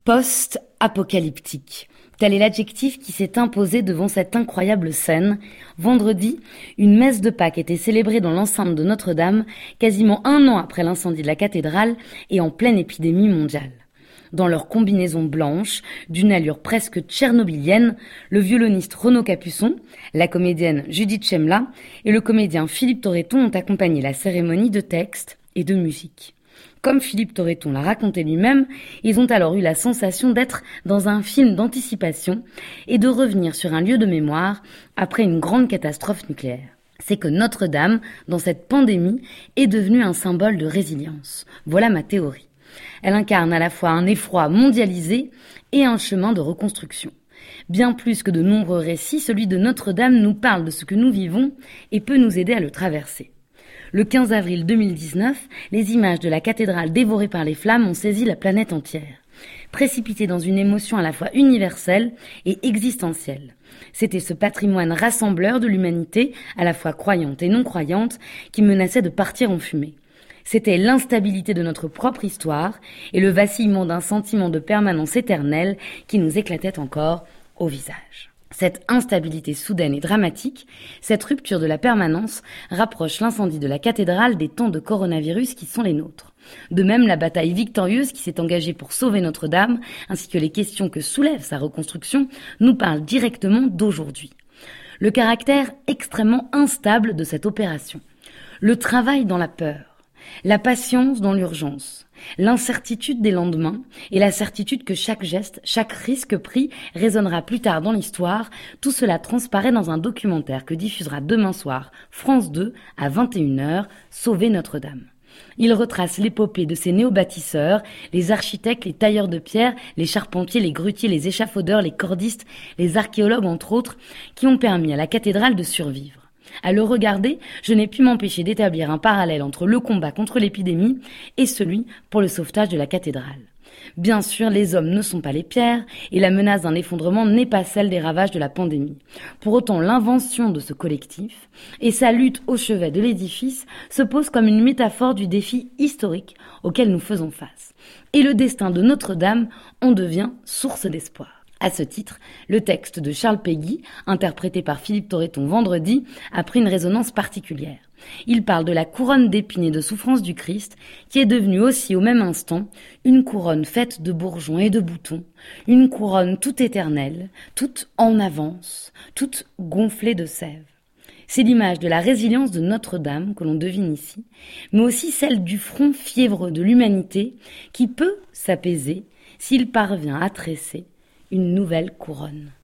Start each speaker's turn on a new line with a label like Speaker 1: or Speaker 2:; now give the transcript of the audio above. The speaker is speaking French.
Speaker 1: Post-apocalyptique. Tel est l'adjectif qui s'est imposé devant cette incroyable scène. Vendredi, une messe de Pâques était célébrée dans l'enceinte de Notre-Dame, quasiment un an après l'incendie de la cathédrale et en pleine épidémie mondiale. Dans leur combinaison blanche, d'une allure presque tchernobylienne, le violoniste Renaud Capuçon, la comédienne Judith Chemla et le comédien Philippe Torreton ont accompagné la cérémonie de textes et de musique. Comme Philippe Torreton l'a raconté lui-même, ils ont alors eu la sensation d'être dans un film d'anticipation et de revenir sur un lieu de mémoire après une grande catastrophe nucléaire. C'est que Notre-Dame, dans cette pandémie, est devenue un symbole de résilience. Voilà ma théorie. Elle incarne à la fois un effroi mondialisé et un chemin de reconstruction. Bien plus que de nombreux récits, celui de Notre-Dame nous parle de ce que nous vivons et peut nous aider à le traverser. Le 15 avril 2019, les images de la cathédrale dévorée par les flammes ont saisi la planète entière, précipitée dans une émotion à la fois universelle et existentielle. C'était ce patrimoine rassembleur de l'humanité, à la fois croyante et non croyante, qui menaçait de partir en fumée. C'était l'instabilité de notre propre histoire et le vacillement d'un sentiment de permanence éternelle qui nous éclatait encore au visage. Cette instabilité soudaine et dramatique, cette rupture de la permanence, rapproche l'incendie de la cathédrale des temps de coronavirus qui sont les nôtres. De même, la bataille victorieuse qui s'est engagée pour sauver Notre-Dame, ainsi que les questions que soulève sa reconstruction, nous parlent directement d'aujourd'hui. Le caractère extrêmement instable de cette opération. Le travail dans la peur. La patience dans l'urgence, l'incertitude des lendemains et la certitude que chaque geste, chaque risque pris résonnera plus tard dans l'histoire, tout cela transparaît dans un documentaire que diffusera demain soir France 2 à 21h, Sauver Notre-Dame. Il retrace l'épopée de ces néo-bâtisseurs, les architectes, les tailleurs de pierre, les charpentiers, les grutiers, les échafaudeurs, les cordistes, les archéologues entre autres, qui ont permis à la cathédrale de survivre. À le regarder, je n'ai pu m'empêcher d'établir un parallèle entre le combat contre l'épidémie et celui pour le sauvetage de la cathédrale. Bien sûr, les hommes ne sont pas les pierres et la menace d'un effondrement n'est pas celle des ravages de la pandémie. Pour autant, l'invention de ce collectif et sa lutte au chevet de l'édifice se pose comme une métaphore du défi historique auquel nous faisons face. Et le destin de Notre-Dame en devient source d'espoir. À ce titre, le texte de Charles Péguy, interprété par Philippe Torreton vendredi, a pris une résonance particulière. Il parle de la couronne d'épines et de souffrance du Christ, qui est devenue aussi au même instant une couronne faite de bourgeons et de boutons, une couronne toute éternelle, toute en avance, toute gonflée de sève. C'est l'image de la résilience de Notre-Dame que l'on devine ici, mais aussi celle du front fiévreux de l'humanité qui peut s'apaiser s'il parvient à tresser une nouvelle couronne.